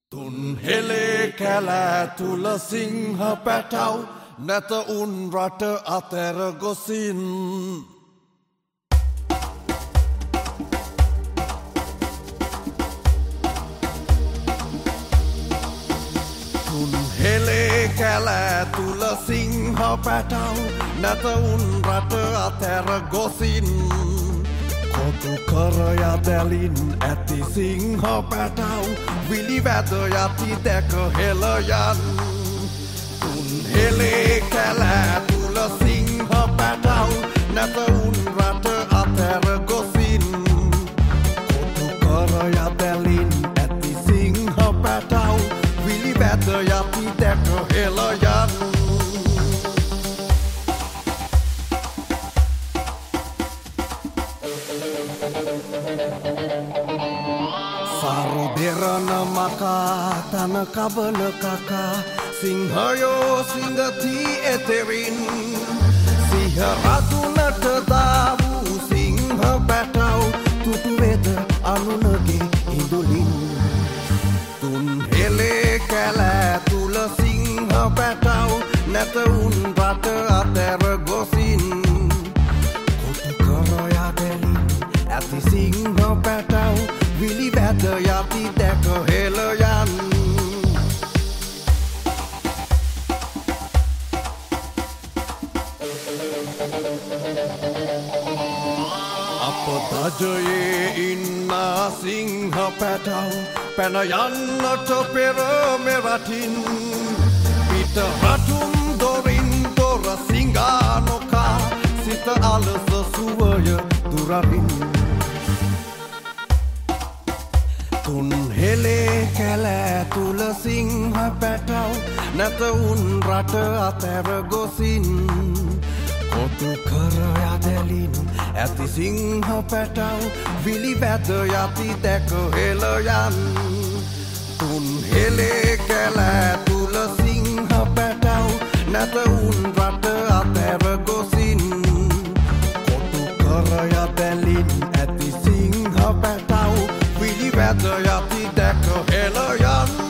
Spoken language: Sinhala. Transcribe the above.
තුන් හෙලේ කැලෑ තුල සිංහ පැටව් නැත උන් රට අතර ගොසින් තුන් හෙලේ කැලෑ තුල සිංහ පැටව් නැත උන් රට අතර ගොසින් කොටු කරය දැලින් ඇති සිංහ පැටව් විලිවැද යති දැක හෙළයන් තුන් හෙලේ කැලෑ තුල සිංහ පැටව් නැත උන් රට අතර ගොසින් කොටු කරය දැලින් ඇති සිංහ පැටව් විලිවැද යති දැක හෙළයන් Saru derana maka tana kabala kaka Singhayoo singati eterin Siharadunata davu singha පැටව් තුටු වෙද අනුනගේ ඉඳුලින් තුන් හෙලේ කැලෑ තුල සිංහ පැටව් නැත උන් රට අතර ගොසින් කොටු කරය දැලින් ඇති සිංහ පැටව් විලිවැද යති දැක හෙළයන් අප දජයේ ඉන්න සිංහ පැටව් පැන යන්නට පෙර මෙරටින් පිට රටුම් දොරින් දොර සිඟා නොකා සිත අලස සුවය දුරරින් තුන් හෙලේ කැලෑ තුල සිංහ පැටව් නැත උන් රට අතර ගොසින් කොටු කරය දැලින් ඇති සිංහ පැටව් විලිවැද යති දැක හෙළයන් තුන් හෙලේ කැලෑ තුල සිංහ පැටව් නැත උන් රට අතර ගොසින් කොටු කරය දැලින් ඇති සිංහ පැටව් විලිවැද යති දැක හෙළයන්